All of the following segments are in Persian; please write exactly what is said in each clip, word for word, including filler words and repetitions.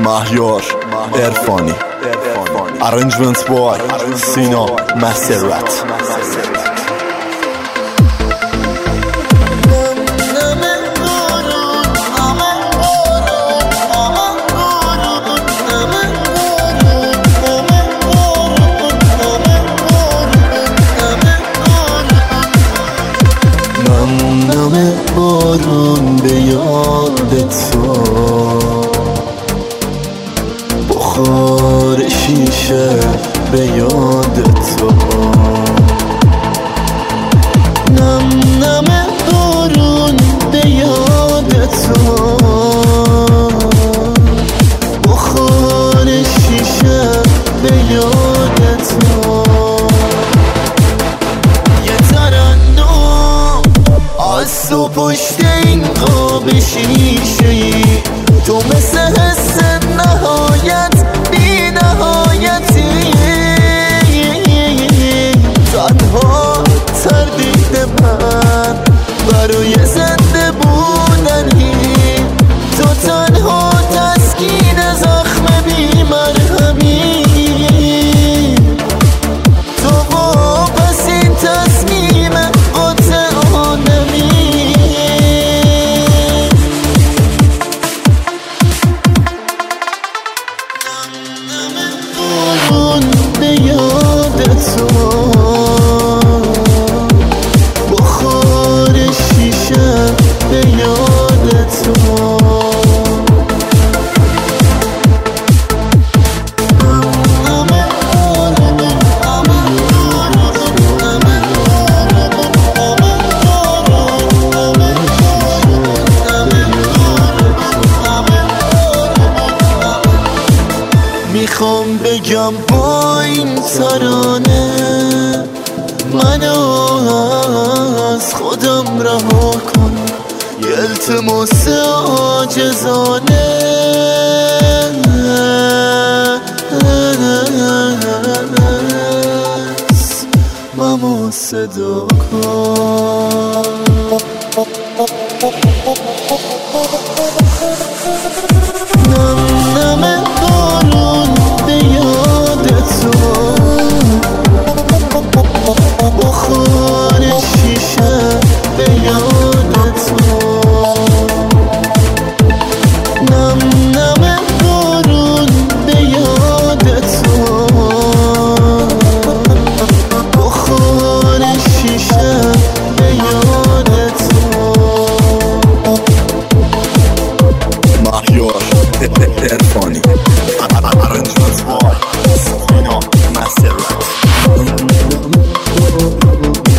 مهیار عرفانی Arrangement by سینا مسرت. نم نم بارون به یاد تو، بخار شیشه به یاد تو. نم نم بارون به یاد تو، بخار شیشه به یاد تو. یه ترنم از تو پشت این قاب شیشه‌ای، تو مثل حس نهایت بی نهایتی. تنها تردید من برای زنده بودنی، تو تنها تسکین زخم بی مرهمی. تو واپس این تصمیم قاطعانمی. به یاد تو، بخار شیشه به یاد تو. میخوام بگم با این ترانه منو از خودم رها کن. یه التماس عاجزانه ممو صدا کن. نم نم بارون به یاد تو، بخار شیشه به یاد تو. نم نم بارون به یاد تو، بخار شیشه به یاد تو. مهیار عرفانی Arrangement by سینا مسرت.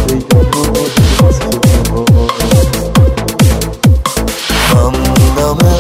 نم نم